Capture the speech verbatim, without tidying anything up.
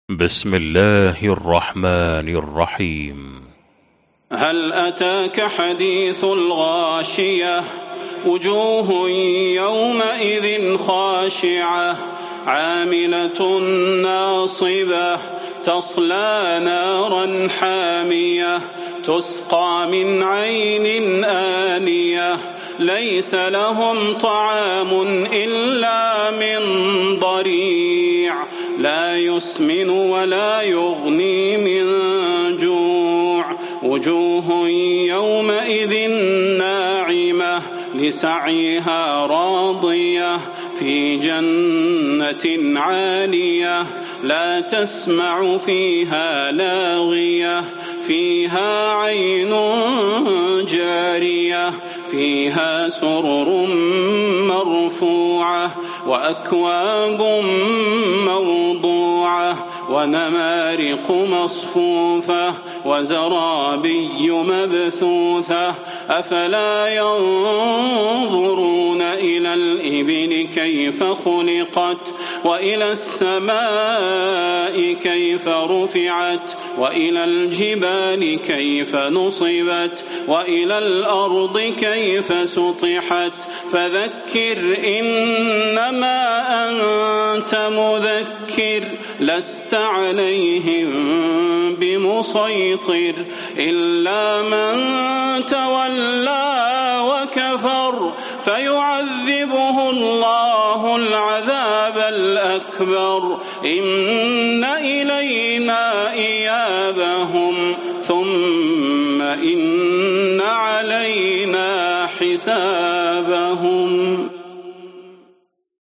بسم الله الرحمن الرحيم. هل أتاك حديث الغاشية وجوه يومئذ خاشعة عاملة ناصبة تصلى نارا حامية تسقى من عين آنية ليس لهم طعام إلا من ضريع لا يسمن ولا يغني من جوع وجوه يومئذ ناعمة لسعيها راضية في جنة عالية لا تسمع فيها لاغية فيها عين جارية فيها سرر مرفوعة وأكواب موضوعة ونمارق مصفوفة وزرابي مبثوثة أفلا ينظرون إلى الإبل كيف خلقت وإلى السماء كيف رفعت وإلى الجبال كيف نصبت وإلى الأرض كيف سطحت فذكر إنما أنت مذكر لست عليهم بمسيطر إلا من تولى وكفر فيعذبه الله العذاب الأكبر إن إلينا إيابهم ثم إن علينا حسابهم.